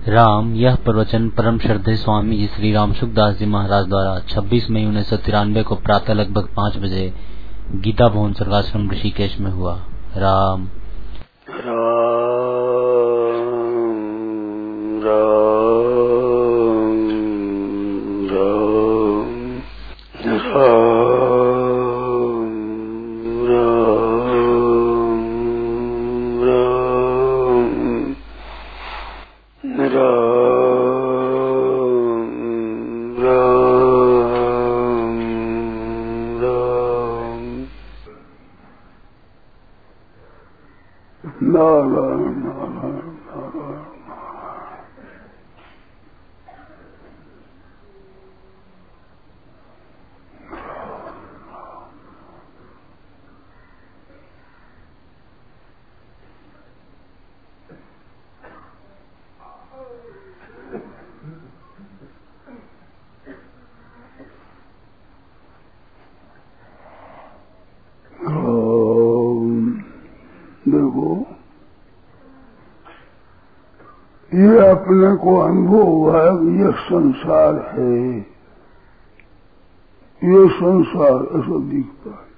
राम। यह प्रवचन परम श्रद्धेय स्वामी जी श्री राम सुखदास जी महाराज द्वारा 26 मई 1993 को प्रातः लगभग 5 बजे गीता भवन सर्वाश्रम ऋषिकेश में हुआ। राम अपने को अनुभव हुआ है कि यह संसार है, ये संसार ऐसा दिखता है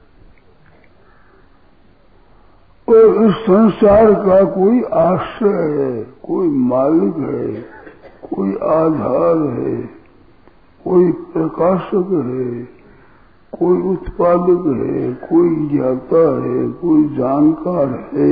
और इस संसार का कोई आश्रय है, कोई मालिक है, कोई आधार है, कोई प्रकाशक है, कोई उत्पादक है, कोई ज्ञाता है, कोई जानकार है।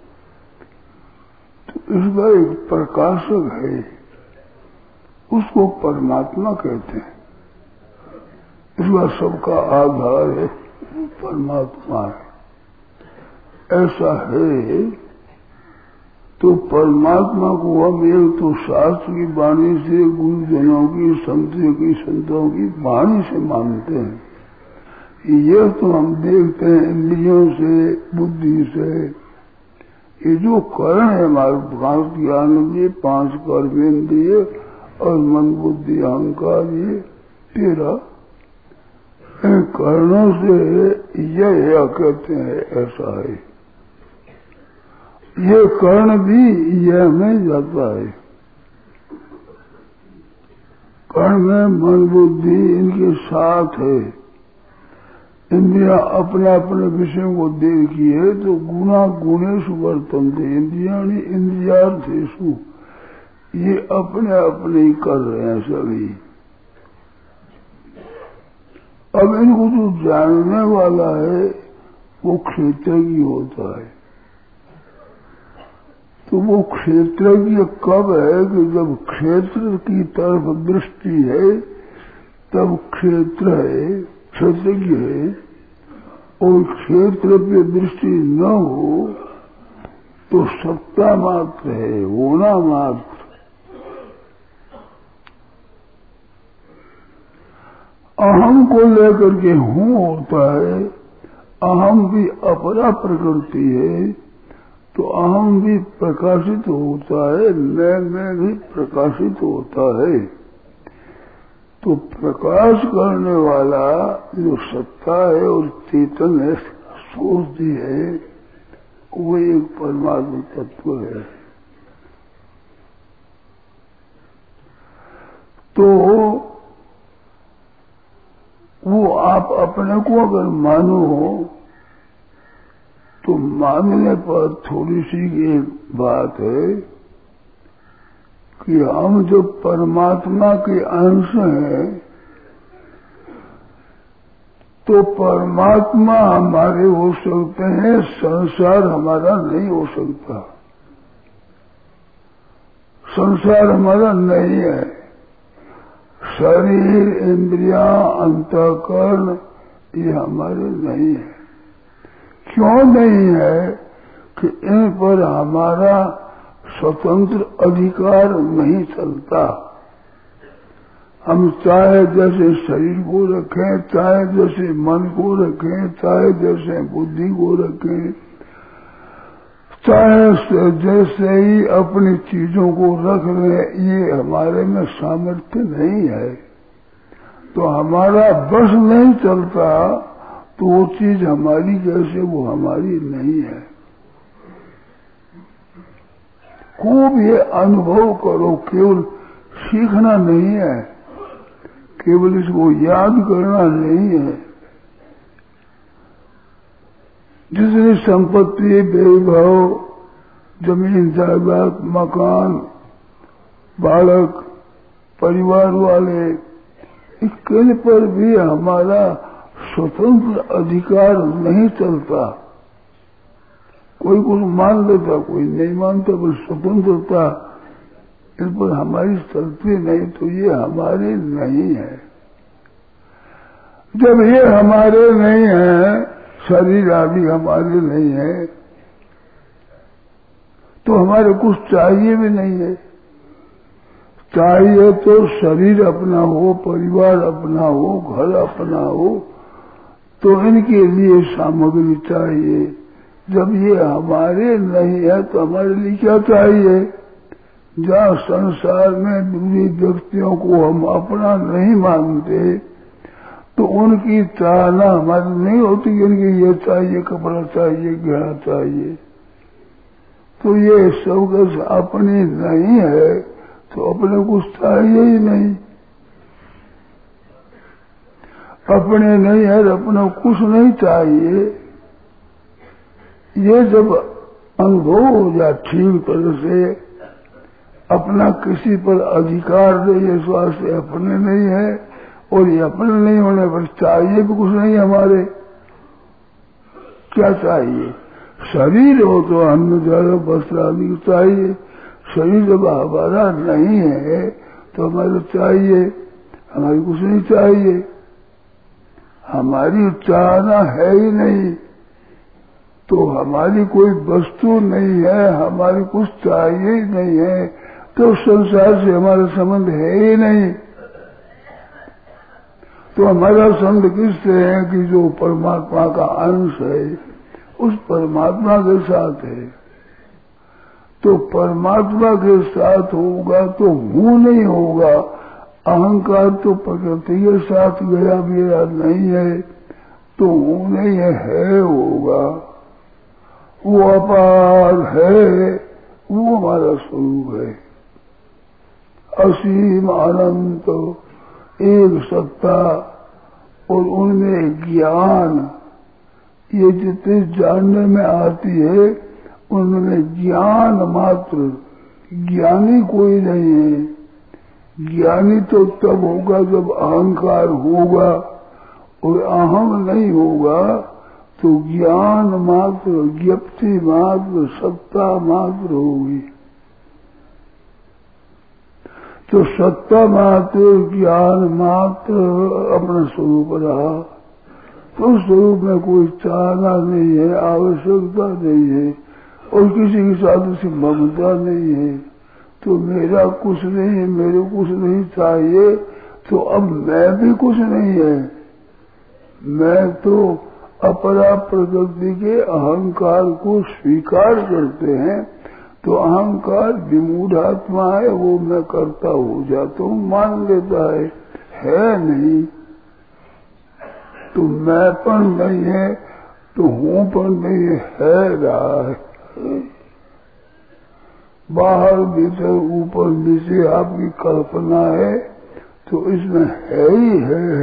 इसका एक प्रकाशक है, उसको परमात्मा कहते हैं। इसका सबका आधार है, परमात्मा है। ऐसा है तो परमात्मा को हम एक तो शास्त्र की वाणी से, गुरुजनों की, संतों की वाणी से मानते हैं। ये तो हम देखते हैं इंद्रियों से, बुद्धि से। ये जो कर्ण है हमारे 5 ज्ञान के 5 कर्मेंद्रिय और मन बुद्धि अहंकार, ये 13 कर्णों से यह कहते हैं ऐसा है। ये कर्ण भी यह में जाता है। कर्ण में मन बुद्धि इनके साथ है। इंद्रिया अपने अपने विषय को देखी है तो गुणा गुणेषु वर्तन्ते इंद्रियाणि इंद्रियार्थेषु, ये अपने अपने ही कर रहे हैं सभी। अब इनको जो जानने वाला है वो क्षेत्रज्ञ होता है। तो वो क्षेत्रज्ञ कब है कि जब क्षेत्र की तरफ दृष्टि है तब क्षेत्र है, क्षेत्रज्ञ है। और क्षेत्र पे दृष्टि न हो तो सत्ता मात्र है, होना मात्र। अहम को लेकर के हूँ होता है। अहम भी अपरा प्रकृति है तो अहम भी प्रकाशित होता है, मैं भी प्रकाशित होता है। तो प्रकाश करने वाला जो सत्ता है और चेतन है, सोचती है, वो एक परमात्मा तत्व है। तो वो आप अपने को अगर मानो तो मानने पर थोड़ी सी एक बात है कि हम जो परमात्मा के अंश हैं तो परमात्मा हमारे हो सकते हैं, संसार हमारा नहीं हो सकता। संसार हमारा नहीं है। शरीर, इंद्रियां, अंतःकरण ये हमारे नहीं है। क्यों नहीं है कि इन पर हमारा स्वतंत्र अधिकार नहीं चलता। हम चाहे जैसे शरीर को रखें, चाहे जैसे मन को रखें, चाहे जैसे बुद्धि को रखें, चाहे जैसे ही अपनी चीजों को रख लें, ये हमारे में सामर्थ्य नहीं है। तो हमारा बस नहीं चलता तो वो चीज हमारी कैसे, वो हमारी नहीं है। खूब ये अनुभव करो, केवल सीखना नहीं है, केवल इसको याद करना नहीं है। जितनी संपत्ति, वैभव, जमीन जायदाद, मकान, बालक, परिवार वाले, इसके पर भी हमारा स्वतंत्र अधिकार नहीं चलता। कोई कुछ मान लेता, कोई नहीं मानता, पर स्वतंत्रता इस पर हमारी चलती नहीं, तो ये हमारे नहीं है। जब ये हमारे नहीं है, शरीर आदि हमारे नहीं है, तो हमारे कुछ चाहिए भी नहीं है। चाहिए तो शरीर अपना हो, परिवार अपना हो, घर अपना हो, तो इनके लिए सामग्री चाहिए। जब ये हमारे नहीं है तो हमारे लिए क्या चाहिए? जहाँ संसार में दूसरे व्यक्तियों को हम अपना नहीं मानते, तो उनकी चाहना हमारी नहीं होती कि इनके ये चाहिए, कपड़ा चाहिए, गहना चाहिए। तो ये सब अपनी नहीं है, तो अपने कुछ चाहिए ही नहीं। अपने नहीं है तो अपने कुछ नहीं चाहिए। ये जब अनुभव हो जाए ठीक तरह से, अपना किसी पर अधिकार नहीं है, स्वास्थ्य अपने नहीं है, और ये अपने नहीं होने पर चाहिए भी कुछ नहीं हमारे। क्या चाहिए? शरीर हो तो अन्न, जल, वस्त्र आदि चाहिए। शरीर जब हमारा नहीं है तो हमारे चाहिए, हमारी कुछ नहीं चाहिए। हमारी चाहना है ही नहीं, तो हमारी कोई वस्तु नहीं है, हमारी कुछ चाहिए ही नहीं है, तो संसार से हमारा संबंध है ही नहीं। तो हमारा संबंध किससे है? कि जो परमात्मा का अंश है, उस परमात्मा के साथ है। तो परमात्मा के साथ होगा तो हूँ नहीं होगा। अहंकार तो प्रकृति के साथ गया, मेरा नहीं है, तो हूँ नहीं है होगा। वो अपार है, वो हमारा स्वरूप है। असीम अनंत एक सत्ता, और उनमें ज्ञान, ये जितने जानने में आती है उनमें ज्ञान मात्र, ज्ञानी कोई नहीं है। ज्ञानी तो तब होगा जब अहंकार होगा, और अहम नहीं होगा तो ज्ञान मात्र, ज्ञप्ति मात्र, सत्ता मात्र होगी। तो सत्ता मात्र, ज्ञान मात्र अपना स्वरूप रहा, तो स्वरूप में कोई चाहना नहीं है, आवश्यकता नहीं है, और किसी के साथ उसे ममता नहीं है। तो मेरा कुछ नहीं है, मेरे कुछ नहीं चाहिए, तो अब मैं भी कुछ नहीं है। मैं तो अपरा प्रकृति के अहंकार को स्वीकार करते हैं, तो अहंकार विमूढ़ात्मा है, वो मैं करता हो जाता हूँ, मान लेता है नहीं। तो मैंपन नहीं है, तो हूँपन नहीं है रहा है। बाहर भीतर ऊपर नीचे आपकी कल्पना है, तो इसमें है ही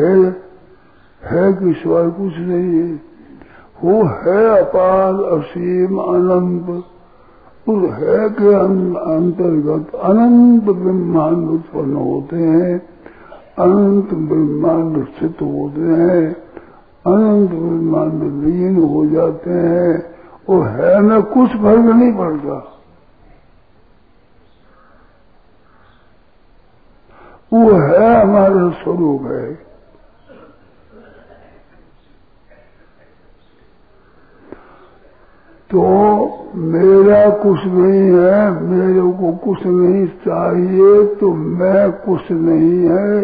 है कि सिवाय कुछ नहीं है। वो है अपार, असीम, अनंत, उस है के अंतर्गत अनंत ब्रह्मांड उत्पन्न होते हैं, अनंत ब्रह्मांड स्थित होते हैं, अनंत ब्रह्मांड लीन हो जाते हैं, और है में कुछ फर्क नहीं पड़ता। वो है हमारा स्वरूप है। तो मेरा कुछ नहीं है, मेरे को कुछ नहीं चाहिए, तो मैं कुछ नहीं है।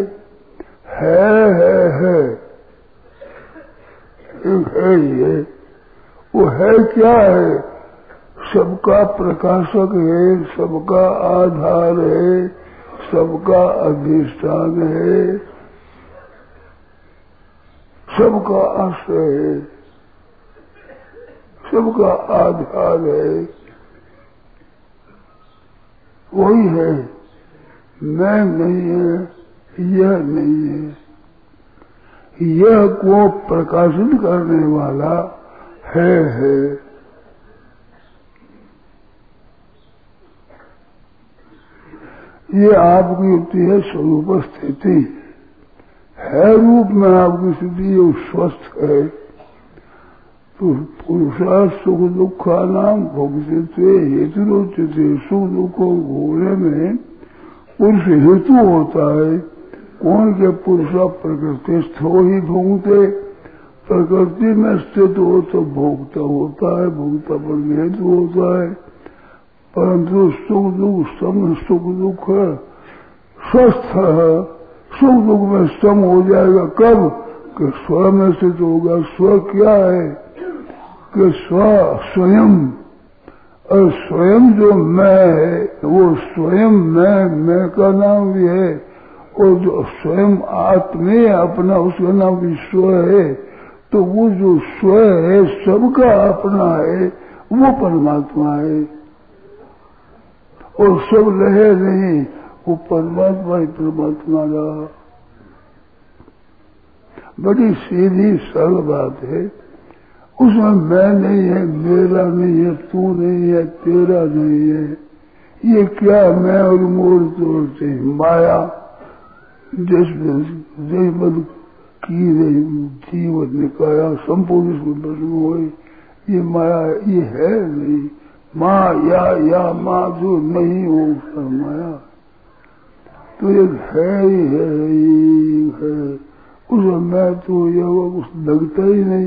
एक है ये, वो है क्या है? सबका प्रकाशक है, सबका आधार है, सबका अधिष्ठान है, सबका आश्रय है, सबका आधार है। वही है, मैं नहीं है, यह नहीं है। यह को प्रकाशित करने वाला है। ये आपकी होती है स्वरूप स्थिति, है रूप में आपकी स्थिति जो स्वस्थ है। तो पुरुषार्थ सुख दुखा नाम भोगते हेतुरोच्यते, सुख दुखों भोगने में पुरुष हेतु होता है। कौन के पुरुषा प्रकृति स्थो ही भोगते, प्रकृति में स्थित हो तो भोगता होता है, भोगता पर हेतु होता है। परंतु सुख दुख सम सुख दुख स्वस्थ है, सुख दुख में सम हो जाएगा कब कि स्व में स्थित होगा। स्व क्या है कि स्वयं, और स्वयं जो मैं है वो स्वयं मैं का नाम भी है, और जो स्वयं आत्मे अपना उसका नाम भी स्व है। तो वो जो स्व है सबका अपना है, वो परमात्मा है। और सब रहे नहीं, वो परमात्मा ही परमात्मा रहा। बड़ी सीधी सरल बात है। उसमें मैं नहीं है, मेरा नहीं है, तू नहीं है, तेरा नहीं है। ये क्या मैं और मोड़ तोड़ते माया जैसे की रही जीवन निकाया संपूर्ण प्रश्न हुए। ये माया ये है नहीं, माया या माँ जो नहीं हो उसका माया तो एक है ही है। उसमें मैं तो ये कुछ लगता ही नहीं।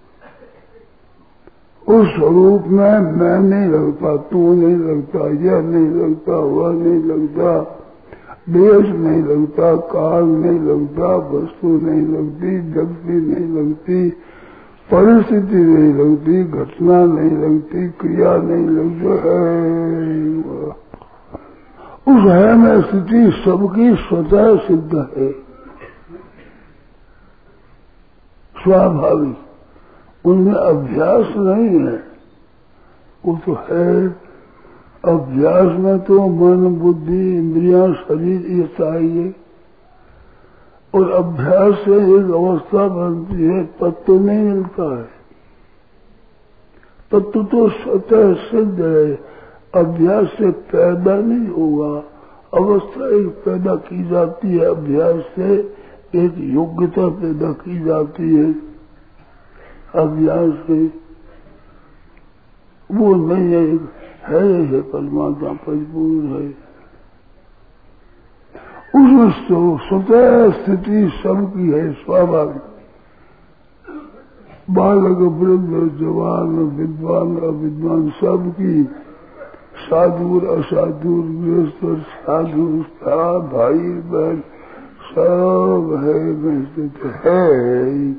उस स्वरूप में मैं नहीं लगता, तू नहीं लगता, यह नहीं लगता, वह नहीं लगता, देश नहीं लगता, काल नहीं लगता, वस्तु नहीं लगती, जगती नहीं लगती, परिस्थिति नहीं लगती, घटना नहीं लगती, क्रिया नहीं लगती है। उस है में स्थिति सबकी स्वतः सिद्ध है, स्वाभाविक। उनमें अभ्यास नहीं है, वो तो है। अभ्यास में तो मन बुद्धि इंद्रियां शरीर ये चाहिए, और अभ्यास से एक अवस्था बनती है, तत्व नहीं मिलता है। तत्व तो स्वतः सिद्ध है, अभ्यास से पैदा नहीं होगा। अवस्था एक पैदा की जाती है, अभ्यास से एक योग्यता पैदा की जाती है। अभ्यास से वो नहीं है परमात्मा परिपूर्ण है। उसमें स्वतः स्थिति सबकी है, स्वाभाविक। बालक वृद्ध जवान विद्वान अविद्वान सबकी, साधु असाधु गृहस्थ साधु भाई बहन सब है में स्थित है।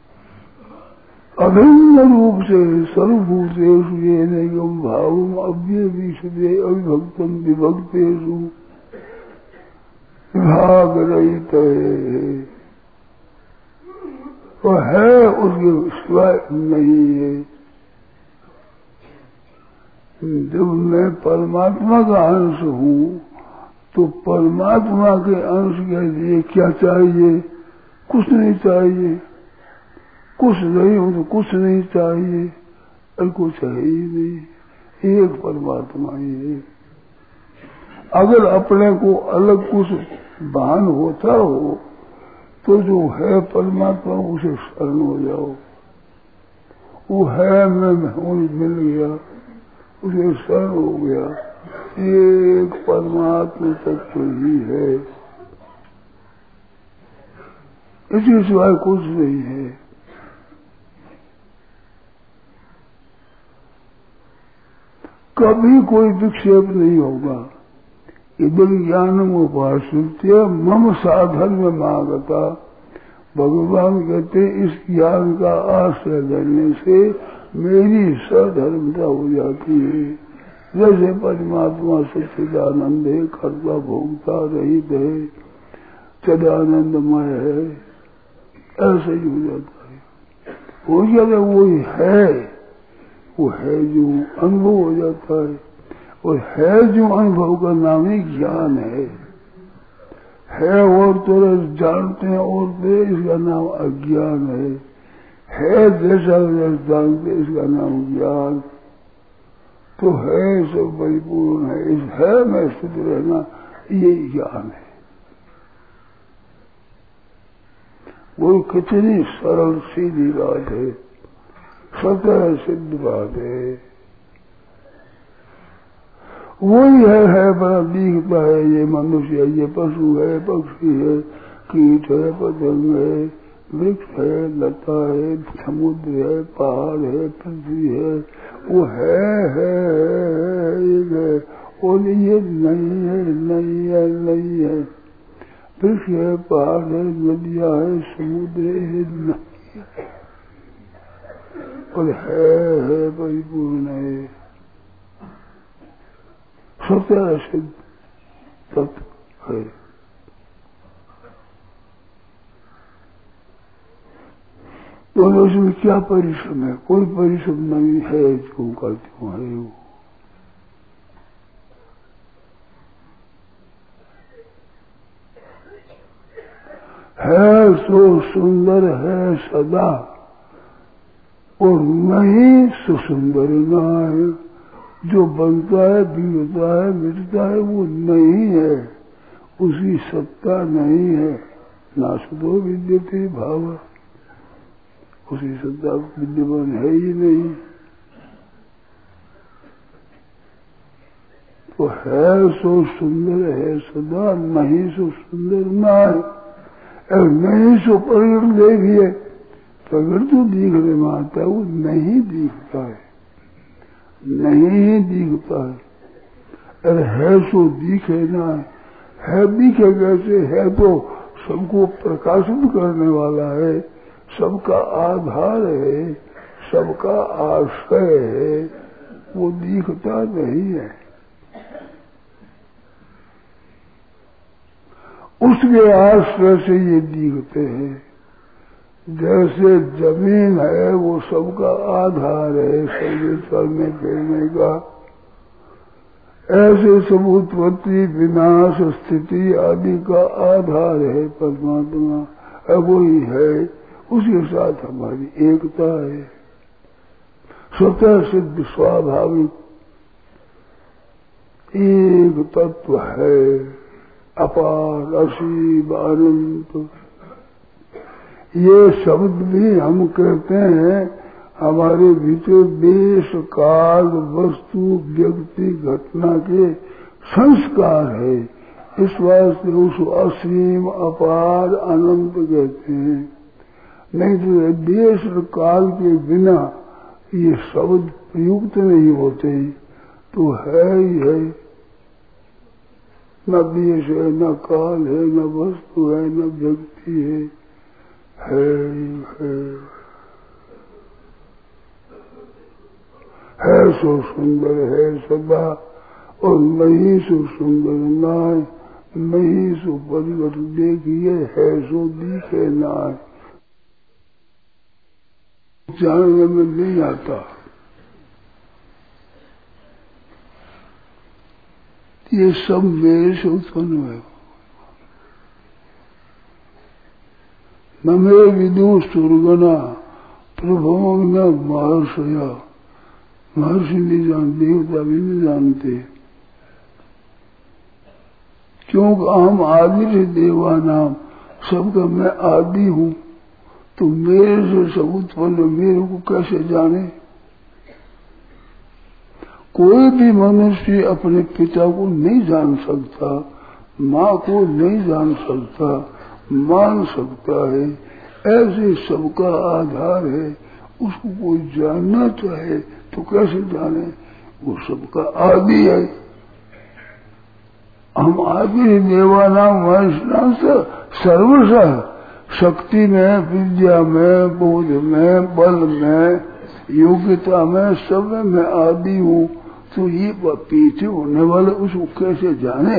अभिन्न रूप से सर्वभूतेषु येनैकं भावम् अव्यभिषते अविभक्तम् विभक्तेषु विभाग रहित है। वो है उसके सिवाय नहीं है। जब मैं परमात्मा का अंश हूँ तो परमात्मा के अंश के लिए क्या चाहिए? कुछ नहीं चाहिए। कुछ नहीं हो तो कुछ नहीं चाहिए, और कुछ है ही नहीं, एक परमात्मा ही है। अगर अपने को अलग कुछ भान होता हो तो जो है परमात्मा उसे शरण हो जाओ। वो है मैं मिल गया, उसे शरण हो गया। एक परमात्मा तत्व ही है, इसी सिवाय कुछ नहीं है। कभी कोई विक्षेप नहीं होगा। इदं ज्ञानम उपाश्रित्य मम साधर्म मागता। भगवान कहते इस ज्ञान का आश्रय लेने से मेरी सधर्मता हो जाती है। जैसे परमात्मा सच्चिदानंद है, कर्ता भोगता रहित है, चिदानंदमय है, ऐसे ही हो जाता है। हो जाता वो है, वो है जो अनुभव हो जाता है। और है जो अनुभव का नाम ही ज्ञान है और तरह जानते हैं और दे, इसका नाम अज्ञान है जैसा जानते इसका नाम ज्ञान। तो है सब परिपूर्ण है, इस है में स्थित रहना ये ज्ञान है। वो कितनी सरल सीधी बात है, स्वतः सिद्ध बात है। वही है बड़ा दिखता है, ये मनुष्य, ये पशु है, पक्षी है, कीट है, पतंग है, वृक्ष है, लता है, समुद्र है, पहाड़ है, पृथ्वी है, वो है एक है और ये नहीं है। वृक्ष है, पहाड़ है, नदियां है, समुद्र है, नहीं है और है परिपूर्ण है, स्वतः सिद्ध तत्व है। तो उसमें क्या परिश्रम है? कोई परिश्रम नहीं है, जो का त्यों है वो। है सो सुंदर है सदा और नहीं सुसुंदर ना है। जो बनता है, बिगड़ता है, मिटता है, वो नहीं है, उसकी सत्ता नहीं है। नासतो विद्यते भाव, उसकी सत्ता विद्यमान है ही नहीं। तो है सो सुंदर है सदा, नहीं सो सुंदर ना है। और नहीं सो प्रगट देखिए, प्रगट तो दिखने में आता है, वो नहीं दिखता है, नहीं दिखता है। अरे है सो दिखे ना है दिखे कैसे? है तो सबको प्रकाशित करने वाला है, सबका आधार है, सबका आश्रय है, वो दिखता नहीं है। उसके आश्रय से ये दिखते हैं। जैसे जमीन है वो सबका आधार है शरीर चलने फिरने का, ऐसे सब उत्पत्ति विनाश स्थिति आदि का आधार है परमात्मा। वही है, उसके साथ हमारी एकता है, स्वतः सिद्ध स्वाभाविक एक तत्व है, अपार असीम अनंत। ये शब्द भी हम कहते हैं हमारे भीतर देश काल वस्तु व्यक्ति घटना के संस्कार है, इस वास्ते उसको असीम अपार अनंत कहते हैं। नहीं तो देश और काल के बिना ये शब्द प्रयुक्त नहीं होते, तो है ही है। न देश है, न काल है, न वस्तु है, न व्यक्ति है सो सुंदर है सदा और नहीं सो सुंदर नाय, नहीं सो परिवर्त देखिए, है सो दिखे नाय। जानने में नहीं आता, ये सब मेरे से उत्पन्न हुए। न मे विदु सुरगना प्रभु न महर्षया, महर्षि नहीं जानते, देवता भी नहीं जानते। क्योंकि हम आदि से देवा नाम, सबका मैं आदि हूँ, तो मेरे से सब उत्पन्न, मेरे को कैसे जाने? कोई भी मनुष्य अपने पिता को नहीं जान सकता, माँ को नहीं जान सकता, मान सकता है। ऐसे सबका आधार है, उसको कोई जानना चाहे तो कैसे जाने? वो सबका आदि है। हम आदि देवानाम वैष्णव से सर्वशः शक्ति में, विद्या में, बोध में, बल में, योग्यता में, सब में मैं आदि हूँ। तो ये पीछे होने वाले उसको कैसे जाने?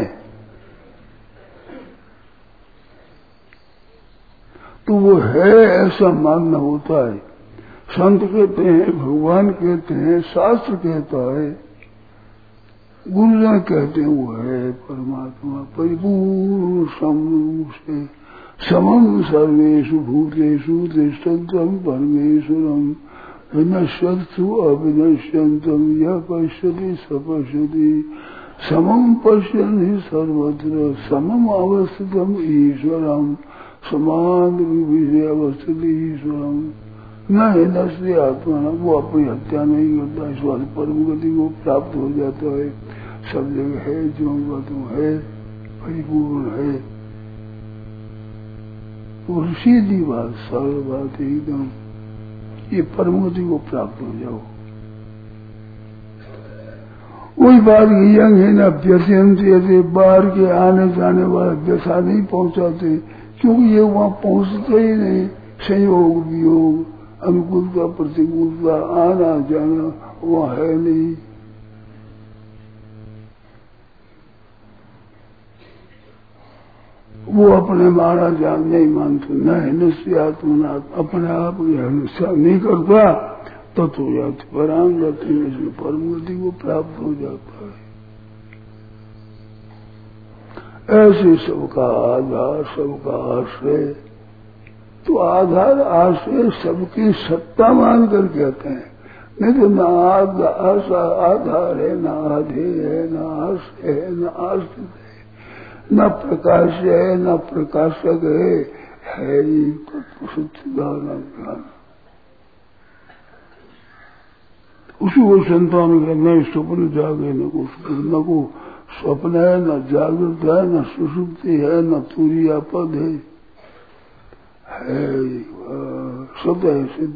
तो वो है ऐसा मानना होता है। संत कहते हैं, भगवान कहते हैं, शास्त्र कहता है। गुरुजन कहते हैं वो है परमात्मा परिपूर्ण समरूप से समम सर्वेषु भूतेषु तिष्ठन्तं परमेश्वरम विनश्यत्सु अविनश्यन्तं यः पश्यति स पश्यति समम पश्यन् हि सर्वत्र समम अवस्थितम् ईश्वरम् समान रूप से अवस्थित ईश्वरम न हिनस्य आत्मा वो अपनी हत्या नहीं करता, इस बात परम गति को प्राप्त हो जाता है। सब जगह है जो तुम है परिपूर्ण है और सीधी बात सरल बात एकदम, ये परम गति को प्राप्त हो जाओ। वही बात यंग है ना व्यत्यंत बाहर के आने जाने वाले व्यथा नहीं पहुंचाते, क्योंकि ये वहां पहुंचते ही नहीं। संयोग वियोग अनुकूलता प्रतिकूलता आना जाना वहां है नहीं। वो अपने मारा जान नहीं मानते, न हिंस्य आत्मना अपने आप की हिंसा नहीं करता तो जाति पराम गति में परम गति को प्राप्त हो जाता है। ऐसे सबका आधार सबका आश्रय, तो आधार आश्रय सबकी सत्ता मान कर कहते हैं, नहीं तो न आधार है, न आधे है, न आश्रय है, न आश्रित है, न प्रकाश है, न प्रकाशक है ही सच्चिदानंद ज्ञान। उसी को संतान का न स्वप्न जागे न को स्वप्न है, न जागृत है, न सुषुप्ति है, न तुरीय पद है सदैव सिद्ध।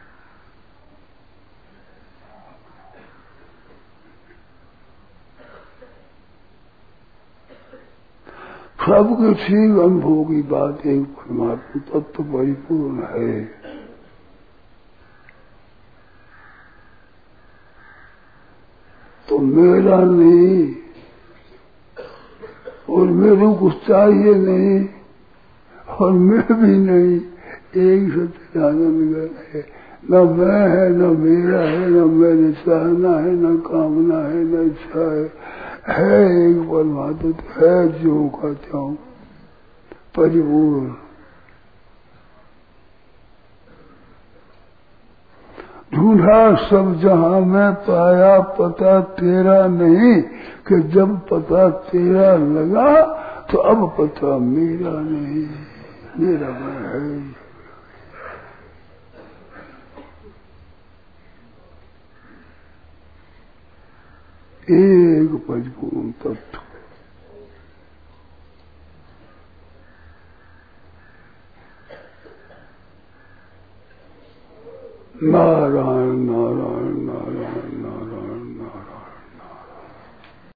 सबके ठीक अनुभव की बात एक परमात्मा तत्व परिपूर्ण है। तो मेरा नहीं और मेरे को कुछ चाहिए नहीं और मैं भी नहीं, एक सच्चिदानंद है। न मैं है, न मेरा है, न मैंने चाहना है, न कामना है, न इच्छा है एक परमात्मा है जो कहता हूँ परिपूर्ण। ढूंढा सब जहां मैं पाया पता तेरा नहीं, कि जब पता तेरा लगा तो अब पता मेरा नहीं, मेरा मैं है। एक परिपूर्ण तत्व। नारायण नारायण नारायण।